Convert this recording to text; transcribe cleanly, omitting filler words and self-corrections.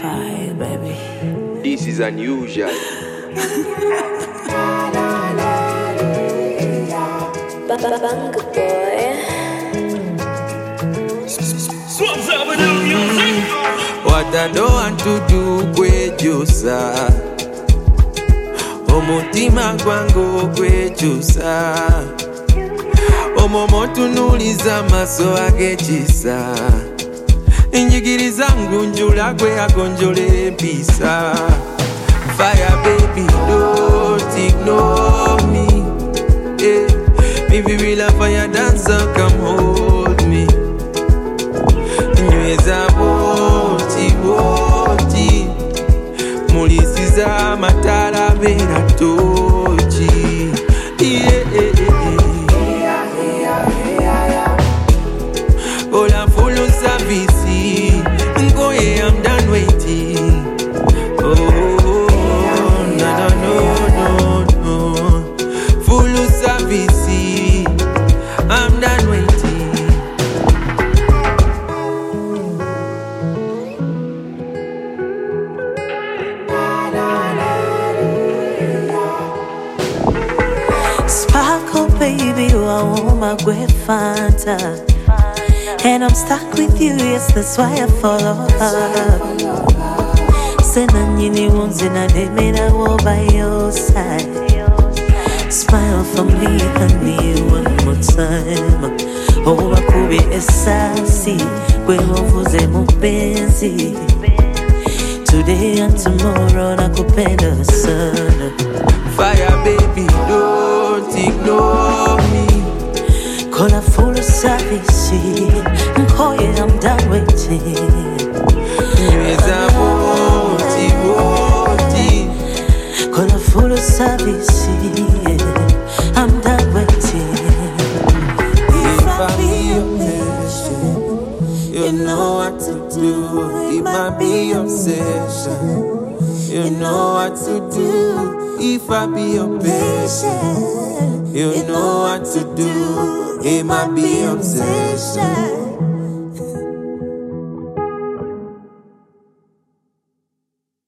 fire, baby. This is unusual. Banga boy. What I don't want to do kwejusa omutima gwangu kwejusa omomo tunuliza maso agekisa injigiriza ngunjula gwe agonjole empisa fire baby don't ignore me yeah. Maybe we'll have fire dancer come hold me nyweza boti boti mulisiza matala bera tochi Ola full service Ngoye I'm done waiting Oh no Full service I'm done waiting Sparkle, baby, I want my great Fanta. And I'm stuck with you, yes, that's why I follow her. Sena nyini wonzi na demena wo by your side. Smile for me, honey, one more time. Oh, wakubi esasi, kwe wavuze mupenzi. Today and tomorrow, nakupenda sana. Fire baby, don't ignore me. Call a full service. Nkoye, I'm done waiting. Nyweza boti boti. Call a full service. I'm done waiting. If I be your patient, you know what to do. It might be obsession. You know what to do. If I be your patient, you know what to do. It might be obsession.